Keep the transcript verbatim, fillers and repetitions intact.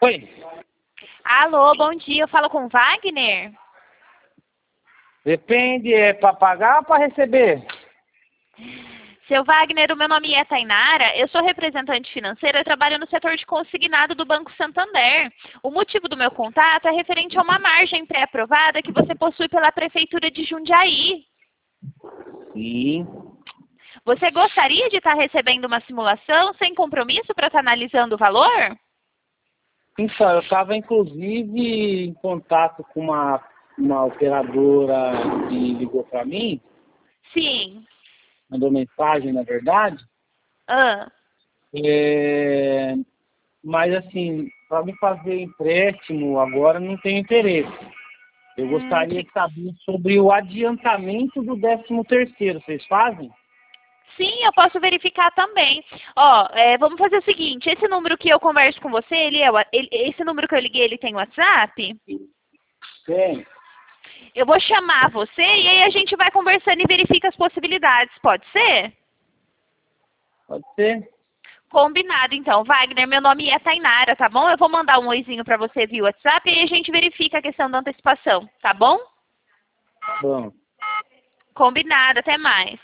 Oi, Alô, bom dia. Eu falo com o Wagner? depende, é para pagar ou para receber? Seu Wagner, o meu nome é Tainara, eu sou representante financeira, eu trabalho no setor de consignado do Banco Santander. O motivo do meu contato é referente a uma margem pré-aprovada que você possui pela Prefeitura de Jundiaí. Sim. Você gostaria de estar recebendo uma simulação sem compromisso para estar analisando o valor? Então, eu estava inclusive em contato com uma, uma operadora que ligou para mim, Sim. mandou mensagem, na verdade, Ah. é, mas assim, para me fazer empréstimo agora não tenho interesse. Eu Hum, gostaria que- de saber sobre o adiantamento do décimo terceiro. Vocês fazem? Sim, eu posso verificar também. Ó, é, vamos fazer o seguinte, esse número que eu converso com você, ele é, o- ele- esse número que eu liguei, ele tem WhatsApp? Tem. Eu vou chamar você e aí a gente vai conversando e verifica as possibilidades, pode ser? Pode ser? Combinado, então. Wagner, meu nome é Tainara, tá bom? Eu vou mandar um oizinho pra você via WhatsApp e aí a gente verifica a questão da antecipação, tá bom? Bom. Combinado, até mais.